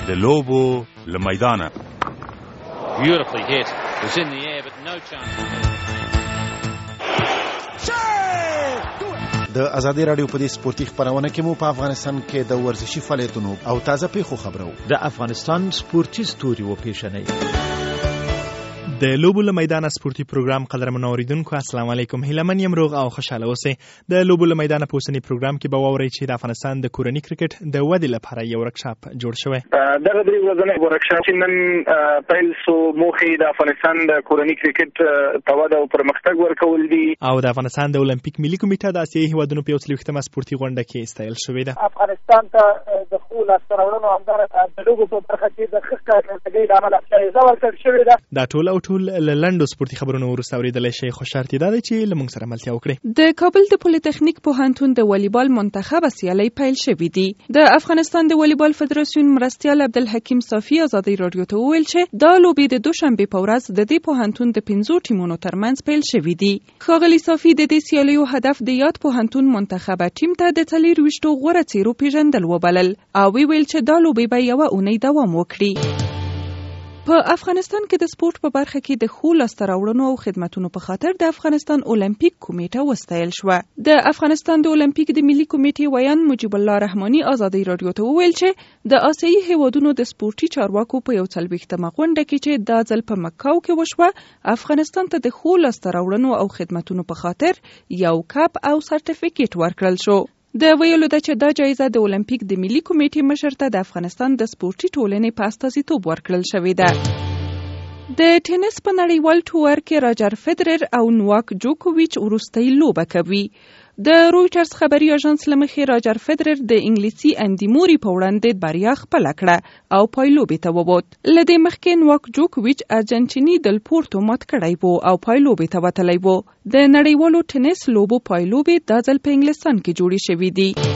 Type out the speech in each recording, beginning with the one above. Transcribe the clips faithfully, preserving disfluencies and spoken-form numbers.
د لوبو له میدانه. Beautifully hit. It was in the air but no chance. د ازادي رادیو په دې سپورتي خبرونه کې مو په افغانستان کې د ورزشي فعالیتونو او تازه پیښو خبرو. د افغانستان سپورتي ستوري و پیښنې د لوبو له میدانه سپورتي پروګرام قدرمن اوریدونکو السلام علیکم. هیلمن یم روغ او خوشاله اوسئ. د لوبو له میدانه په اوسنی پروګرام کې به واورئ چې د افغانستان د کورني کرکټ د ودې لپاره یو ورکشاپ جوړ شوی. دغه درې ورځنی ورکشاپ چې نن پیل سو موخې د افغانستان د کورني کرکټ ته وده او پرمختګ ورکول دي او د افغانستان د اولمپیک ملي کمیټه د اسیایي هیوادونو په یو څلوېښتمه سپورتي غونډه کې استایل شوې ده. افغانستان ته د خو لاسته راوړنو همدارنګه د لوبو په برخه کې د ښه کارکردګۍ له امله جایزه ورکړل شوې ده. دا ټول او ټول له لنډو سپورتي خبرونو وروسته اورېدلی شئ، خو شرط یې دا دی چې له موږ سره ملتیا وکړئ. د کابل د پولیتخنیک پوهنتون د والیبال منتخب سیالۍ پیل شوې دي. د افغانستان د والیبال فدراسیون مرستیال عبدالحکیم صافي ازادي رادیو ته وویل چې دا لوبې د دوشنبې په ورځ د دې پوهنتون د پنځو ټیمونو ترمنځ پیل شوې دي. ښاغلي صافي د دې سیالیو هدف د یاد پوهنتون منتخبه ټیم ته د څلېرویشتو غوره څېرو پیژندل وبلل او ویل چې دا لوبې به یوه اونۍ دوام وکړي. په افغانستان کې د سپورت په برخه کې د ښو لاسته راوړنو او خدمتونو په خاطر د افغانستان اولمپیک کمیټه وستایل شوه. د افغانستان د اولمپیک د ملي کمیټې ویان مجیب الله رحماني ازادي رادیو ته وویل چې د آسیایي هیوادونو د سپورتي چارواکو په یو څلوېښتمه غونډه کې چې دا ځل په مکاو کې وشوه، افغانستان ته د ښو لاسته راوړنو او خدمتونو په خاطر یو کپ او سرټیفیکیټ ورکړل شو. د ویلو ده چې دا جایزه د اولمپیک د ملي کمیټې مشر ته د افغانستان د سپورتي ټولنې په استازیتوب ورکړل شوې ده. د ټینس په نړیوال ټور کې راجر فدرر او نواک جوکوویچ وروستۍ لوبه کوي. د رویټرز خبري اژانس له مخې راجر فدرر د انګلیسي اندي موري په وړاندې بریا خپله کړه او پایلوبې ته ووت. له دې مخکې نواک جوکوویچ ارجنټیني دل پورتو مات کړی و او پایلوبې ته وتلی و. د نړیوالو ټینس لوبو پایلوبې دا ځل په انګلستان کې جوړې شوې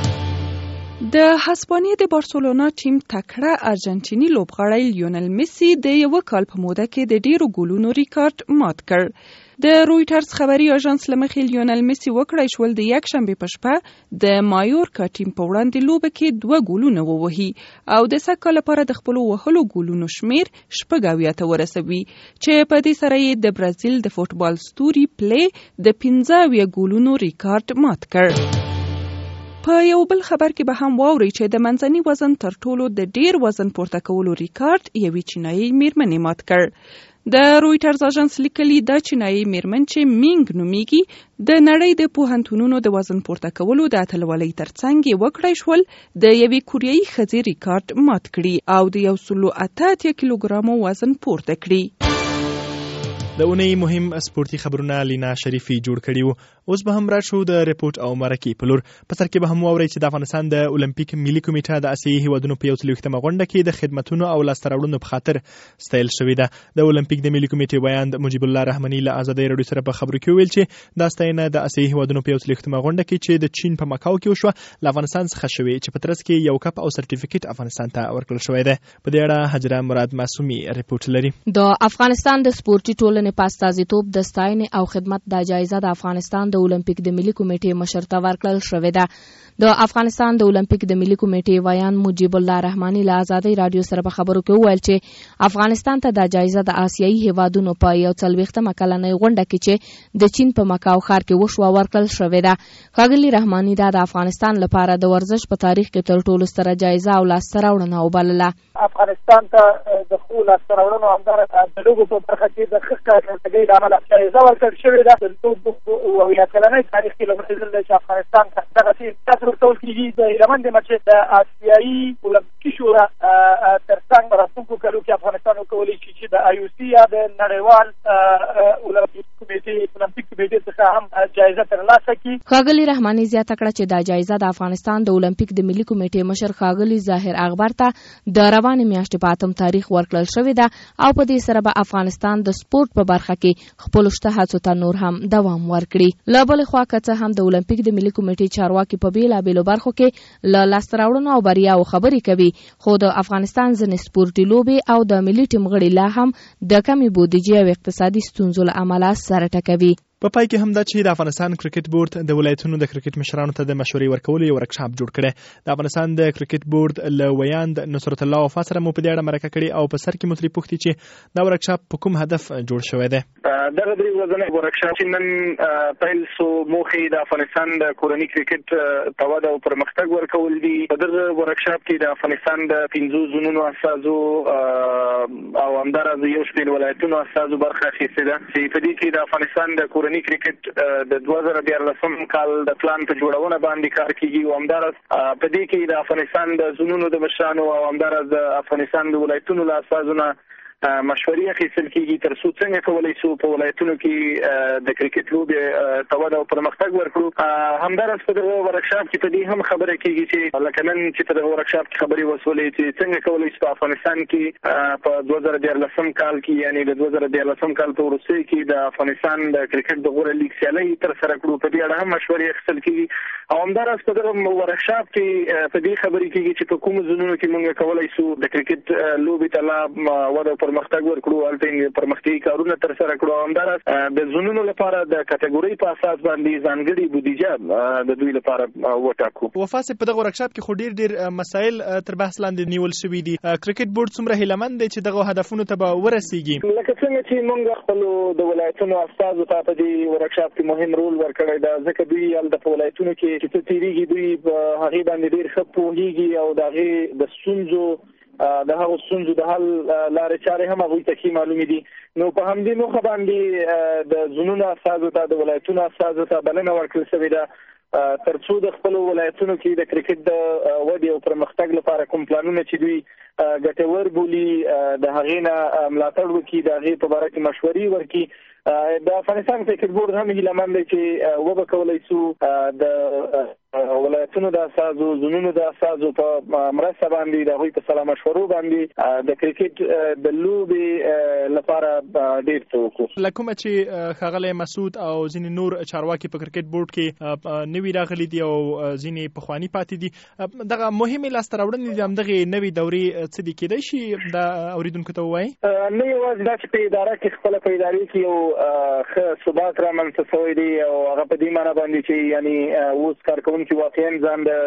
دي. د هسپانیې د بارسلونا ټیم تکړه ارجنټیني لوبغاړی لیونل میسی د یو کال په موده کې د ډیرو ګولونو ریکارډ مات کړ. د رویټرز خبري اژانس له مخې لیونل میسی وکړای شول د یکشنبې په شپه د مایورکا ټیم په وړاندې لوبه کې دوه ګولونه ووهي او د سږ کال لپاره د خپلو وهلو ګولونو شمیر شپږ اویا ته ورسوي چې په دې سره یې د برازیل د فوټبال ستوري پلې د پنځه اویا ګولونو ریکارډ مات کړ. په یو بل خبر کې به هم واورئ چې د منځني وزن تر ټولو د ډیر وزن پورته کولو ریکارډ یوې چینایي میرمنې مات کړ. د رویټرز اژانس لیکلي دا چینایي میرمن چې مینګ نومیږي د نړۍ د پوهنتونونو د وزن پورته کولو د اتلولۍ ترڅنګ یې وکړای شول د یوې کوریایي ښځې ریکارډ مات کړي او د یو سلو اته اتیا کیلوګرامو وزن پورته کړي. د اونۍ مهم سپورتي خبرونه لینا شریفي جوړ کړي وو. اوس به هم راشو د ریپورت او مرکې په لور. په سر کې به هم واورئ چې د افغانستان د اولمپیک ملي کمیټه د اسیایي هیوادونو په یو څلوېښتمه غونډه کې د خدمتونو او لاسته راوړنو په خاطر ستایل شوې ده. د اولمپیک د ملي کمیټې ویاند مجیب الله رحماني له ازادي رادیو سره په خبرو کې ویل چې دا ستاینه د اسیایي هیوادونو په یو څلوېښتمه غونډه کې چې د چین په مکاو کې وشوه له افغانستان څخه شوې چې په ترڅ کې یو کپ او سرټیفیکیټ افغانستان ته ورکړل شوی دی. په دې اړه حجره مراد معصومي ریپورت لري. د افغانستان د سپورتي ټولنې په استازیتوب د ستاینې او خدمت د جایزه د افغانستان د اولمپیک د ملي کمیټې مشر ته ورکړل شوې ده. د افغانستان د اولمپیک د ملي کمیټې ویان مجیب الله رحماني له ازادي رادیو سره په خبرو کې وویل چې افغانستان ته د جایزه د آسیایي هیوادونو په یو څلوېښتمه کلنۍ غونډه کې چې د چین په مکاو ښار کې وشوه ورکړل شوې ده. ښاغلي رحماني دا د افغانستان لپاره د ورزش په تاریخ کې تر ټولو ستره جایزه او لاسته راوړنه وبلله. افغانستان ته د ښو لاسته راوړنو همدارنګه د لوبو په برخه کې د ښه کارکردګۍ له امله جایزه ورکړل شوې ده. د لوبو اویا کلنۍ تاریخ کې لومړی ځل دی چې افغانستان ته دغسې کسر ورکول کېږي. د هیله یم چې د آسیایي اولمپیکي شورا تر څنګ په راتلونکو کلو کې افغانستان وکولی شي چې د آی او سي یا د نړیوال اولمپیک کمیټې اولمپیک کمیټې څخه هم جایزه ترلاسه کړي. ښاغلي رحماني زیاته کړه چې دا جایزه د افغانستان د اولمپیک د ملي کمیټې مشر ښاغلي ظاهر اغبر ته د روانې میاشتې په اتم تاریخ ورکړل شوې ده او په دې سره به افغانستان د سپورت په برخه کې خپلو شته هڅو ته نور هم دوام ورکړي. له بلې خوا که څه هم د اولمپیک د ملي کمیټې چارواکي په بېلابېلو برخو کې له لاسته راوړنو او بریاو خبرې کوي، خو د افغانستان ځینې سپورتي لوبې او د ملي ټیم غړي لا هم د کمې بودیجې او اقتصادي ستونزو له امله سره ټکوي. په پای کې هم دا چې د افغانستان کرکټ بورډ د ولایتونو د کرکټ مشرانو ته د مشورې ورکولو یو ورکشاپ جوړ کړی. د افغانستان د کرکټ بورډ له ویاند نصرت الله وفا سره مو په دې اړه مرکه کړې او په سر کې مو ترې پوښتې چې دا ورکشاپ په کوم هدف جوړ شوی دی. دغه درې ورځنی ورکشاپ چې نن پیل سو موخې د افغانستان د کورني کرکټ ته وده او پرمختګ ورکول دي. په دغه ورکشاپ کې د افغانستان د پنځو زونونو استازو او همدارنګه یو شمېر ولایتونو استازو برخه اخیستې ده چې په دې کې د افغانستان د کورني کرکټ د دوه زره دیارلسم کال د پلان په جوړونه باندې کار کیږي او همدارس په دې کې د افغانستان د زونونو د مشرانو او همدارس د افغانستان د ولایتونو له استازونو مشورې اخیستل کیږي تر څو څنګه کولای شو په ولایتونو کې د کرکټ لوبې ته وده او پرمختګ ورکړو. همدارس په دغه ورکشاپ کې په دې هم خبره کیږي چې لکه نن چې په دغه ورکشاپ کې خبرې وسولې چې څنګه کولای شو په افغانستان کې په دوه زره دیارلسم کال کې یعنی د دوه زره دیارلسم کال په وروستۍ کې د افغانستان د کرکټ د غوره لیګ سیالۍ تر سره کړو. په دې اړه هم مشورې اخیستل کیږي او همدارس په دغه ورکشاپ کې په دې خبرې کیږي چې په کوم زونونو کې موږ کولای شو د کرکټ لوبې ته لا وده پرمختګ ورکړو البته پرمختګي کارونه تر سره کړو. همدارس د زونونو لپاره د کټګوري په اساس باندې ځانګړي بودیجه د دوی لپاره وټاکو. وفاس په دغه ورکشاپ کې خو ډیر ډیر مسایل تر بحث لاندې نیول شوې دي. کرکټ بورډ څومره هیلمند دی چې دغه هدفونو ته به ورسیږي؟ لکه څنګه چې موږ خپل د ولایتونو استازو ته په دې ورکشاپ کې مهم رول ورکړی دا ځکه دوی ال د ولایتونو کې چې تیریږي دوی په هغه باندې ډیر ښه پوهیږي او دغه د ستونزو د هغو ستونزو د حل لارې چارې هم هغوی ته ښې معلومې دي. نو په همدې موخه باندې د زونونو استازو ته د ولایتونو استازو ته بلنه ورکړل شوې ده تر څو د خپلو ولایتونو کې د کرکټ د ودې او پرمختګ لپاره کوم پلانونه چې دوی ګټور بولي د هغې نه ملاتړ وکړي، د هغې په باره کې مشورې ورکړي. د افغانستان کرکټ بورډ هم هیلهمند دی چې وبه کولی شو د ولایتونو د استازو زونونو د استازو په مرسته باندې د هغوی په سلا مشورو باندې د کرکټ د لوبې لپاره ډېر څه وکړو. له کومه چې ښاغلی مسعود او ځینې نور چارواکي په کرکټ بورډ کې نوي راغلي دي او ځینې پخواني پاتې دي، دغه مهمې لاسته راوړنې د همدغې نوې دورې څه دي کېدای شي دا اورېدونکو ته ووایي؟ نه یوازې دا چې په اداره کې خپله په ادارې کې یو ښه ثبات رامنځته شوی دی او هغه په دې معنی باندې چې یعنی اوس کارکوونکي واقعا ځان د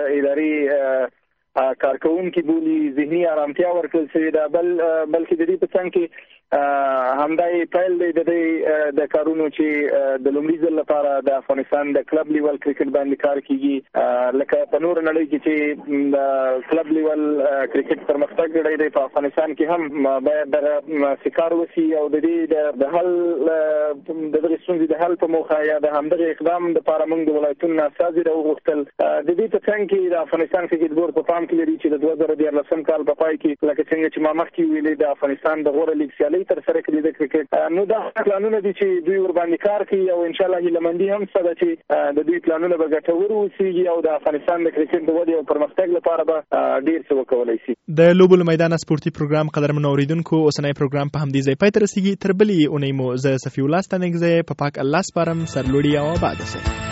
ادارې کارکوونکي بولي، ذهني ارامتیا ورکړل شوې ده. بل بلکې د دې په څنګ کې همدا پیل دی د دې د کارونو چې د لومړي ځل لپاره د افغانستان د کلب لیول کرکټ باندې کار کیږي. لکه په نور نړۍ کې چې د کلب لیول کرکټ پرمختګ کړی دی، په افغانستان کې هم باید دغه سکار وشي او د دې د حل د دغه ستونزې د حل په موخه یا د همدغه اقدام لپاره موږ د ولایتونو استازي راوغوښتل. د دې په څنګ کې د افغانستان کرکټ بورډ په پام کې لري چې د دوه زره دیارلسم کال په پای کې لکه څنګه چې ما مخکې ویلې د افغانستان د غوره لیګ سیالۍ تر سره کړي د کرکټ. نو دا پلانونه دي چې دوی ور باندې کار کوي او ان شاء الله هیلهمندي هم سره چې د دوی پلانونه به ګټور وسیږي او د افغانستان د کرکټ د ودې او پرمختګ لپاره به ډیر څه وکولای شي. د لوبو میدان سپورتي پروګرام قدرمن اوریدونکو اوسنی پروګرام په همدې ځای پای ته رسیږي. تر بلې اونۍ مو زه صفي الله ستانکزی په پاک الله سپارم. سرلوړي او آباد اوسئ.